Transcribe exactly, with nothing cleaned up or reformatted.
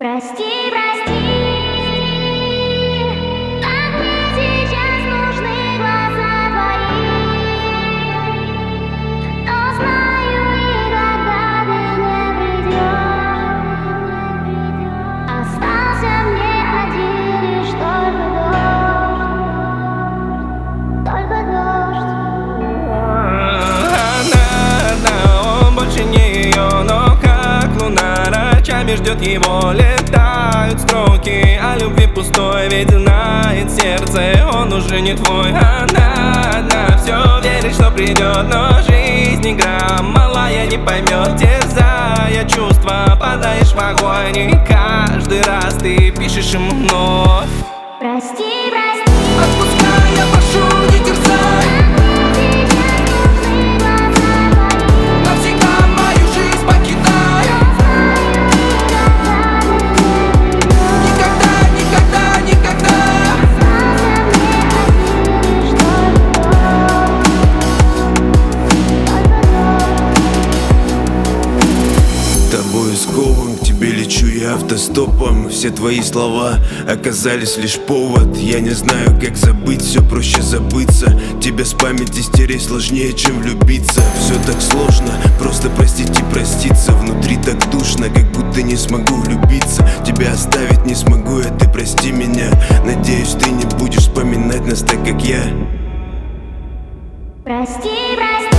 Прости, прости, как мне сейчас нужны глаза твои. Но знаю, никогда ты не придешь. Остался мне один лишь только дождь, только дождь. Она, она, он больше не ее, но как луна ночами ждет его. Летают строки о любви пустой, ведь знает сердце, он уже не твой. Она одна, все верит, что придет, но жизнь игра малая не поймет. Терзая чувства, падаешь в огонь, и каждый раз ты пишешь ему вновь. Прости, прости, отпускай, я прошу, не терзай. Навсегда мою жизнь покидай. Никогда, никогда, никогда. Тобой скован, к тебе лечу я автостопом. Все твои слова оказались лишь повод. Я не знаю, как забыть, все проще забыться. Тебя с памяти стереть сложнее, чем влюбиться. Все так сложно, просто простить и проститься. Внутри так душно, как будто не смогу влюбиться. Тебя оставить не смогу, а ты прости меня. Надеюсь, ты не будешь вспоминать нас так, как я. Прости, прости.